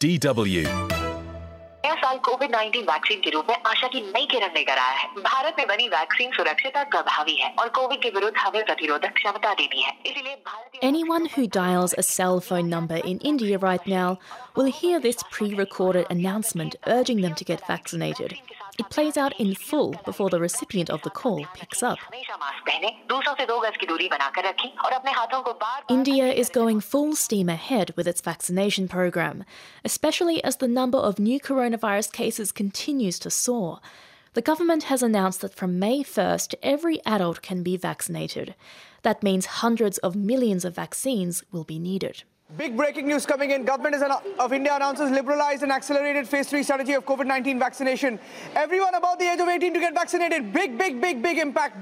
DW नया साल कोविड-19 vaccine के रूप में आशा की नई किरण लेकर आया है। भारत में बनी वैक्सीन सुरक्षित और प्रभावी है और कोविड के विरुद्ध हमें प्रतिरोधक क्षमता देती है। इसीलिए Anyone who dials a cell phone number in India right now will hear this pre-recorded announcement urging them to get vaccinated. It plays out in full before the recipient of the call picks up. हमेशा mask पहने, दूसरों से 2 गज की दूरी बनाकर रखें और अपने हाथों को बार-बार India is going full steam ahead with its vaccination program, especially as the number of new coronavirus cases continues to soar. The government has announced that from May 1st, every adult can be vaccinated. That means hundreds of millions of vaccines will be needed. Big breaking news coming in. Government of India announces liberalised and accelerated phase 3 strategy of COVID-19 vaccination. Everyone above the age of 18 to get vaccinated. Big impact.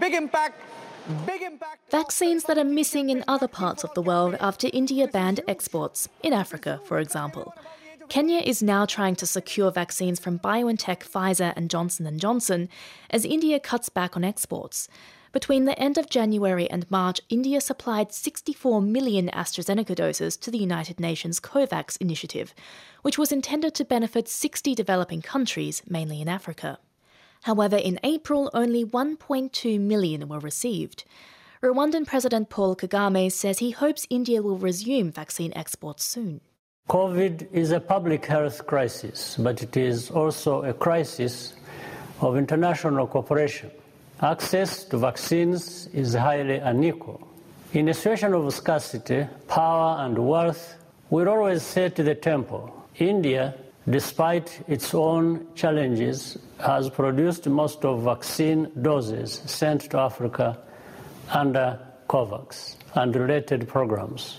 Vaccines that are missing in other parts of the world after India banned exports, in Africa, for example. Kenya is now trying to secure vaccines from BioNTech, Pfizer and Johnson & Johnson as India cuts back on exports. Between the end of January and March, India supplied 64 million AstraZeneca doses to the United Nations COVAX initiative, which was intended to benefit 60 developing countries, mainly in Africa. However, in April, only 1.2 million were received. Rwandan President Paul Kagame says he hopes India will resume vaccine exports soon. COVID is a public health crisis, but it is also a crisis of international cooperation. Access to vaccines is highly unequal. In a situation of scarcity, power and wealth will always set the tempo. India, despite its own challenges, has produced most of vaccine doses sent to Africa under COVAX and related programs.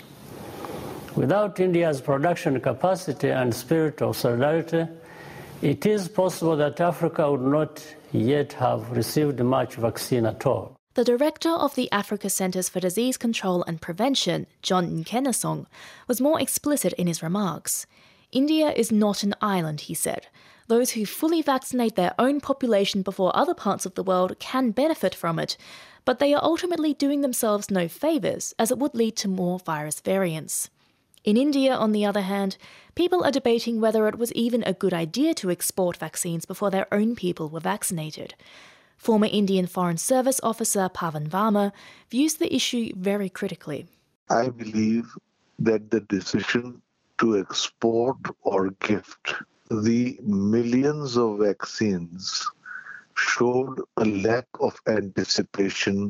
Without India's production capacity and spirit of solidarity, it is possible that Africa would not yet have received much vaccine at all. The director of the Africa Centres for Disease Control and Prevention, John Nkenasong, was more explicit in his remarks. India is not an island, he said. Those who fully vaccinate their own population before other parts of the world can benefit from it, but they are ultimately doing themselves no favours, as it would lead to more virus variants. In India, on the other hand, people are debating whether it was even a good idea to export vaccines before their own people were vaccinated. Former Indian Foreign Service officer Pavan Varma views the issue very critically. I believe that the decision to export or gift the millions of vaccines showed a lack of anticipation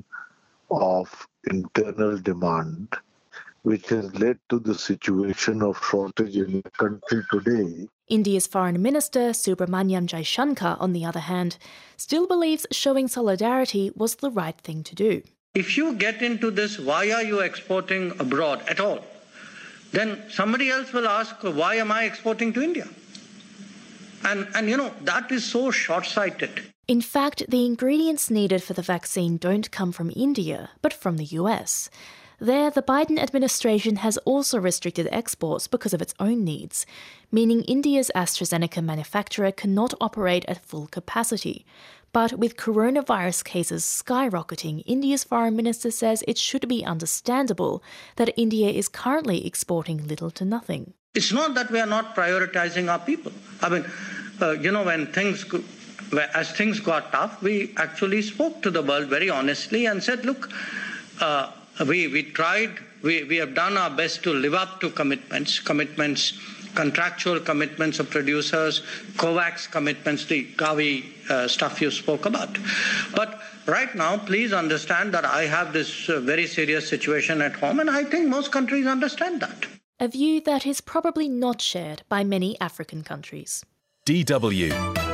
of internal demand, which has led to the situation of shortage in the country today. India's Foreign Minister Subramanyam Jaishankar, on the other hand, still believes showing solidarity was the right thing to do. If you get into this, why are you exporting abroad at all? Then somebody else will ask, why am I exporting to India? And that is so short-sighted. In fact, the ingredients needed for the vaccine don't come from India, but from the US. There, the Biden administration has also restricted exports because of its own needs, meaning India's AstraZeneca manufacturer cannot operate at full capacity. But with coronavirus cases skyrocketing, India's foreign minister says it should be understandable that India is currently exporting little to nothing. It's not that we are not prioritizing our people. I mean, as things got tough, we actually spoke to the world very honestly and said, look, we tried, we have done our best to live up to commitments, contractual commitments of producers, COVAX commitments, the Gavi stuff you spoke about. But right now, please understand that I have this very serious situation at home, and I think most countries understand that. A view that is probably not shared by many African countries. DW